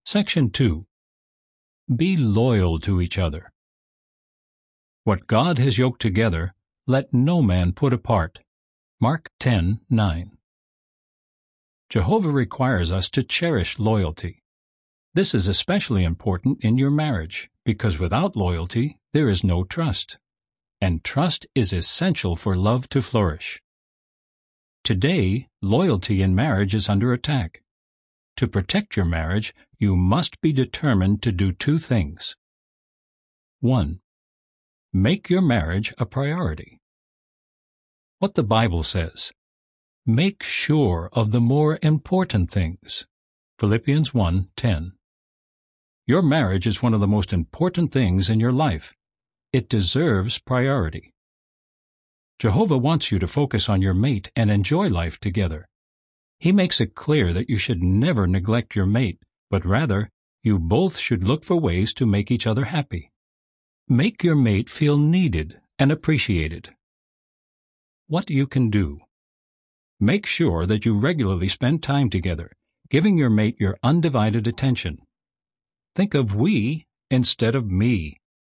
Section 2. Be loyal to each other. What God has yoked together, let no man put apart. Mark 10:9. Jehovah requires us to cherish loyalty. This is especially important in your marriage, because without loyalty there is no trust, and trust is essential for love to flourish. Today, loyalty in marriage is under attack. To protect your marriage, you must be determined to do two things. 1. Make your marriage a priority. What the Bible says: make sure of the more important things. Philippians 1:10. Your marriage is one of the most important things in your life. It deserves priority. Jehovah wants you to focus on your mate and enjoy life together. He makes it clear that you should never neglect your mate, but rather, you both should look for ways to make each other happy. Make your mate feel needed and appreciated. What you can do: make sure that you regularly spend time together, giving your mate your undivided attention. Think of we instead of me.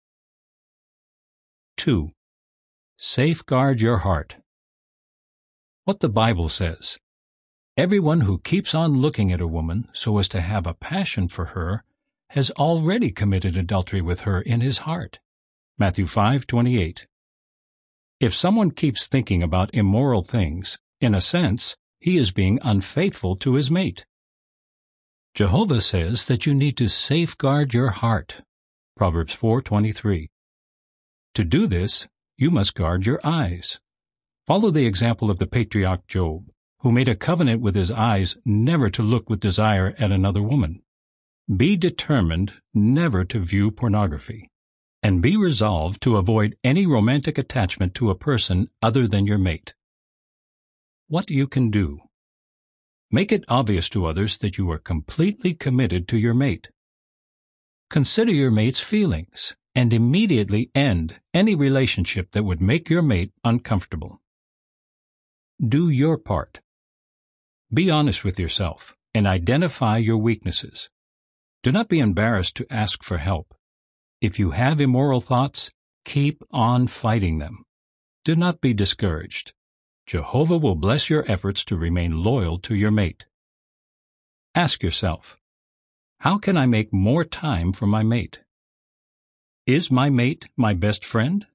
2. Safeguard your heart. What the Bible says: everyone who keeps on looking at a woman so as to have a passion for her has already committed adultery with her in his heart. Matthew 5:28. If someone keeps thinking about immoral things, in a sense, he is being unfaithful to his mate. Jehovah says that you need to safeguard your heart. Proverbs 4:23. To do this, you must guard your eyes. Follow the example of the patriarch Job, who made a covenant with his eyes never to look with desire at another woman. Be determined never to view pornography, and be resolved to avoid any romantic attachment to a person other than your mate. What you can do: make it obvious to others that you are completely committed to your mate. Consider your mate's feelings, and immediately end any relationship that would make your mate uncomfortable. Do your part. Be honest with yourself and identify your weaknesses. Do not be embarrassed to ask for help. If you have immoral thoughts, keep on fighting them. Do not be discouraged. Jehovah will bless your efforts to remain loyal to your mate. Ask yourself, how can I make more time for my mate? Is my mate my best friend?